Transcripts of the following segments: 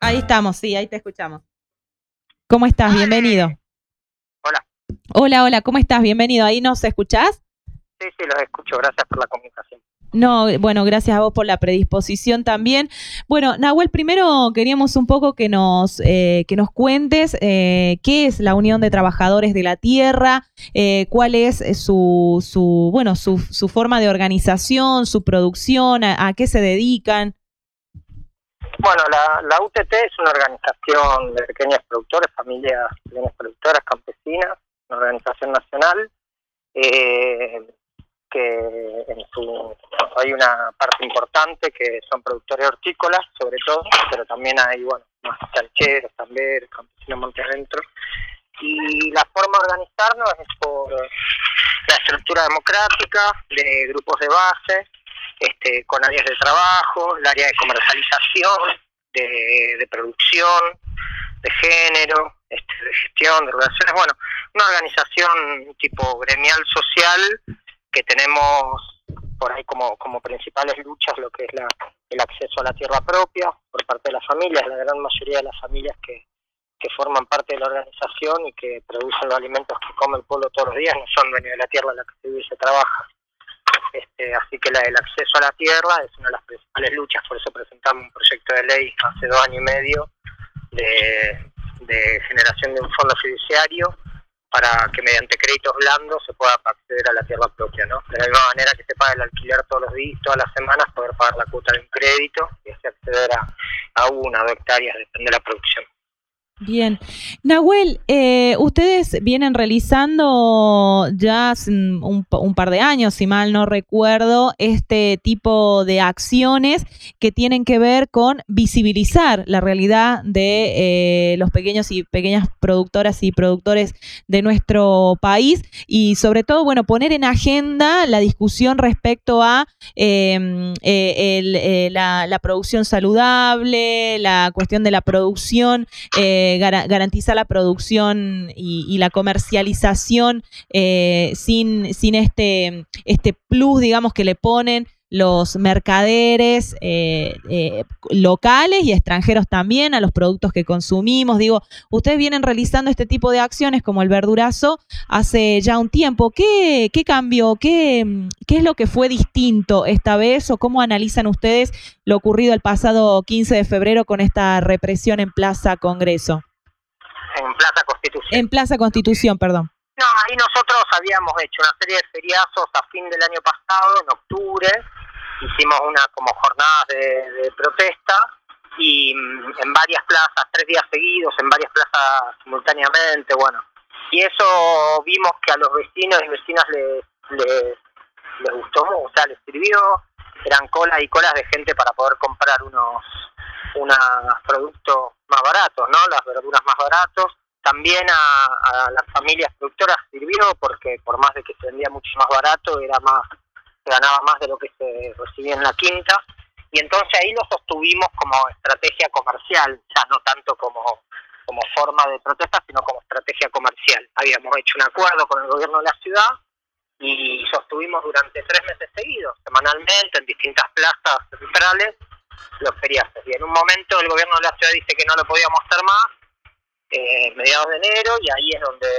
Ahí estamos, sí, ahí te escuchamos. ¿Cómo estás? Bienvenido. Hola. Hola, ¿cómo estás? Bienvenido. ¿Ahí nos escuchás? Sí, los escucho. Gracias por la comunicación. No, bueno, gracias a vos por la predisposición también. Bueno, Nahuel, primero queríamos un poco que nos cuentes qué es la Unión de Trabajadores de la Tierra, cuál es su forma de organización, su producción, a qué se dedican. Bueno, la UTT es una organización de pequeños productores, familias pequeñas productoras, campesinas, una organización nacional, que hay una parte importante que son productores hortícolas, sobre todo, pero también hay, más chancheros, tamberos, campesinos monte adentro. Y la forma de organizarnos es por la estructura democrática de grupos de base, con áreas de trabajo, el área de comercialización, de producción, de género, de gestión, de relaciones. Bueno, una organización tipo gremial social que tenemos por ahí como principales luchas lo que es el acceso a la tierra propia por parte de las familias, la gran mayoría de las familias que forman parte de la organización y que producen los alimentos que come el pueblo todos los días no son dueños de la tierra en la que se vive y se trabaja. Así que el acceso a la tierra es una de las principales luchas, por eso presentamos un proyecto de ley hace 2 años y medio de generación de un fondo fiduciario para que mediante créditos blandos se pueda acceder a la tierra propia, ¿no? De la misma manera que se paga el alquiler todos los días, todas las semanas, poder pagar la cuota de un crédito y así acceder a 1 o 2 hectáreas, depende de la producción. Bien. Nahuel, ustedes vienen realizando ya hace un par de años, si mal no recuerdo, este tipo de acciones que tienen que ver con visibilizar la realidad de los pequeños y pequeñas productoras y productores de nuestro país y sobre todo, bueno, poner en agenda la discusión respecto a la producción saludable, la cuestión de la producción, garantizar la producción y la comercialización sin este plus, digamos, que le ponen los mercaderes locales y extranjeros también a los productos que consumimos. Digo, ustedes vienen realizando este tipo de acciones como el verdurazo hace ya un tiempo. ¿Qué cambió? ¿Qué es lo que fue distinto esta vez o cómo analizan ustedes lo ocurrido el pasado 15 de febrero con esta represión en Plaza Congreso? En Plaza Constitución. En Plaza Constitución, perdón. No, ahí nosotros habíamos hecho una serie de feriazos a fin del año pasado, en octubre. Hicimos como jornadas de protesta y en varias plazas, 3 días seguidos, en varias plazas simultáneamente, bueno. Y eso vimos que a los vecinos y vecinas les gustó, o sea, les sirvió. Eran colas y colas de gente para poder comprar unos productos más baratos, ¿no? Las verduras más baratos. También a las familias productoras sirvió porque por más de que se vendía mucho más barato, se ganaba más de lo que se recibía en la quinta. Y entonces ahí lo sostuvimos como estrategia comercial, ya no tanto como forma de protesta, sino como estrategia comercial. Habíamos hecho un acuerdo con el gobierno de la ciudad y sostuvimos durante 3 meses seguidos, semanalmente, en distintas plazas centrales, los feriazos. Y en un momento el gobierno de la ciudad dice que no lo podíamos hacer más, mediados de enero, y ahí es donde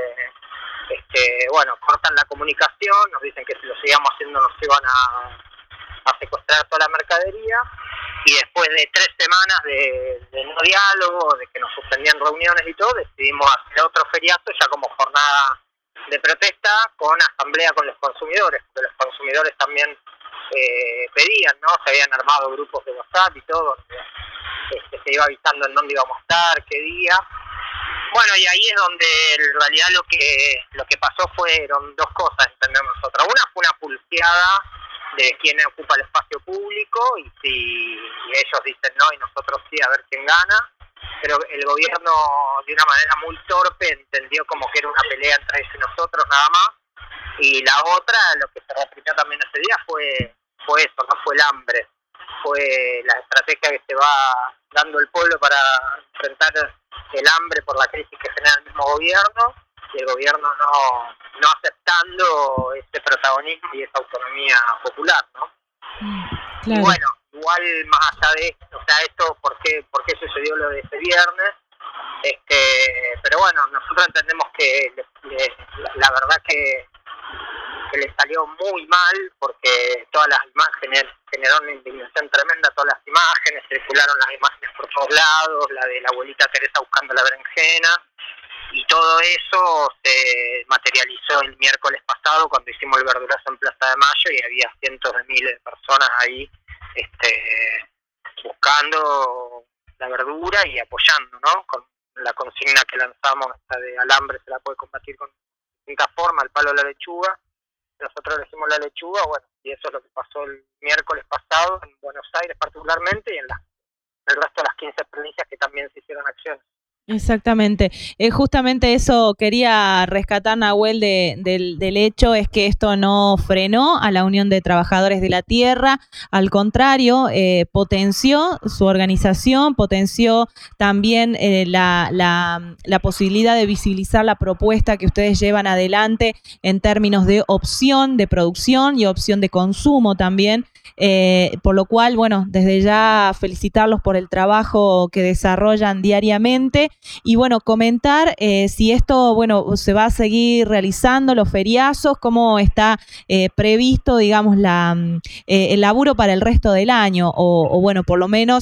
cortan la comunicación, nos dicen que si lo seguíamos haciendo nos iban a secuestrar toda la mercadería, y después de 3 semanas de no diálogo, de que nos suspendían reuniones y todo, decidimos hacer otro feriazo ya como jornada de protesta con asamblea con los consumidores, porque los consumidores también pedían, ¿no? Se habían armado grupos de WhatsApp y todo, donde se iba avisando en dónde íbamos a estar, qué día. Bueno, y ahí es donde en realidad lo que pasó fueron 2 cosas, entendemos nosotros. Una fue una pulseada de quién ocupa el espacio público y si ellos dicen no y nosotros sí, a ver quién gana. Pero el gobierno de una manera muy torpe entendió como que era una pelea entre ellos y nosotros nada más. Y la otra, lo que se reprimió también ese día fue eso, no fue el hambre. Fue la estrategia que se va dando el pueblo para enfrentar el hambre por la crisis que genera el mismo gobierno y el gobierno no aceptando ese protagonismo y esa autonomía popular, ¿no? Claro. Y bueno, igual más allá de esto, sea, esto, ¿por qué sucedió lo de este viernes? Pero bueno, nosotros entendemos que la verdad que le salió muy mal, porque todas las imágenes generaron una indignación tremenda, todas las imágenes, circularon las imágenes por todos lados, la de la abuelita Teresa buscando la berenjena, y todo eso se materializó el miércoles pasado cuando hicimos el verdurazo en Plaza de Mayo y había cientos de miles de personas ahí buscando la verdura y apoyando, ¿no? Con la consigna que lanzamos, esta de alambre se la puede combatir con distintas formas, el palo de la lechuga. Nosotros elegimos la lechuga, bueno, y eso es lo que pasó el miércoles pasado en Buenos Aires particularmente y en el resto de las 15 provincias que también se hicieron acciones. Exactamente. Justamente eso quería rescatar, Nahuel, del hecho, es que esto no frenó a la Unión de Trabajadores de la Tierra, al contrario, potenció su organización, potenció también la posibilidad de visibilizar la propuesta que ustedes llevan adelante en términos de opción de producción y opción de consumo también. Por lo cual, bueno, desde ya felicitarlos por el trabajo que desarrollan diariamente y, bueno, comentar si esto, bueno, se va a seguir realizando, los feriazos, cómo está previsto, digamos, el laburo para el resto del año o bueno, por lo menos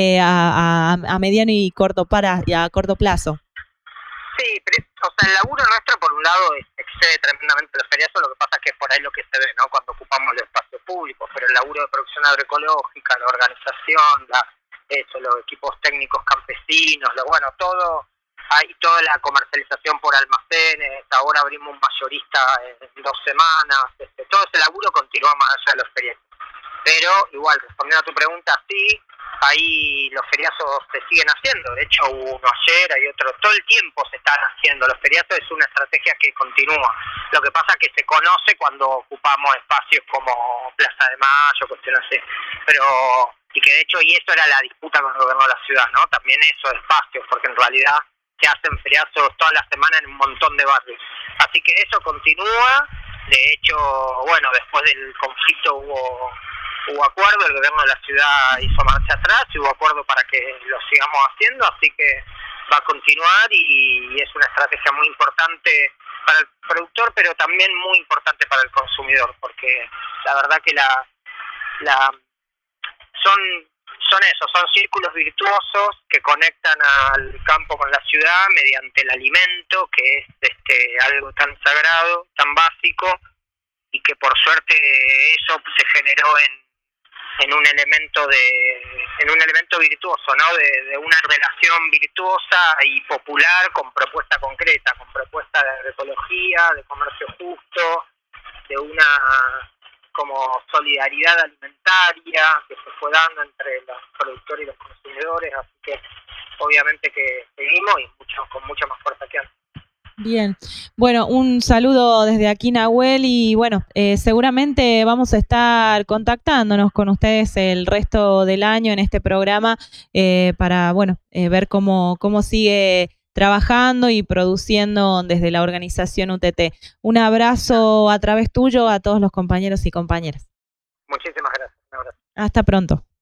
a mediano y a corto plazo. Sí, pero, o sea, el laburo nuestro, por un lado, excede tremendamente los feriazos, lo que pasa es que es por ahí lo que se ve, ¿no? Cuando ocupamos el espacio público, pero el laburo de producción agroecológica, la organización, los equipos técnicos campesinos, todo, hay toda la comercialización por almacenes, ahora abrimos un mayorista en 2 semanas, todo ese laburo continúa más allá de los feriazos. Pero igual, respondiendo a tu pregunta, sí, ahí los feriazos se siguen haciendo. De hecho, hubo uno ayer, hay otro, todo el tiempo se están haciendo. Los feriazos es una estrategia que continúa. Lo que pasa es que se conoce cuando ocupamos espacios como Plaza de Mayo, cuestiones así. Y que de hecho, y eso era la disputa con el gobierno de la ciudad, ¿no? También esos espacios, porque en realidad se hacen feriazos todas las semanas en un montón de barrios. Así que eso continúa. De hecho, bueno, después del conflicto hubo acuerdo, el gobierno de la ciudad hizo marcha atrás y hubo acuerdo para que lo sigamos haciendo, así que va a continuar y es una estrategia muy importante para el productor, pero también muy importante para el consumidor, porque la verdad que son círculos virtuosos que conectan al campo con la ciudad mediante el alimento, que es algo tan sagrado, tan básico, y que por suerte eso se generó en un elemento virtuoso, ¿no? De una relación virtuosa y popular con propuesta concreta, con propuesta de agroecología, de comercio justo, de una como solidaridad alimentaria que se fue dando entre los productores y los consumidores, así que obviamente que seguimos y con mucha más fuerza que antes. Bien, bueno, un saludo desde aquí, Nahuel, y bueno, seguramente vamos a estar contactándonos con ustedes el resto del año en este programa para, bueno, ver cómo sigue trabajando y produciendo desde la organización UTT. Un abrazo a través tuyo a todos los compañeros y compañeras. Muchísimas gracias. Un abrazo. Hasta pronto.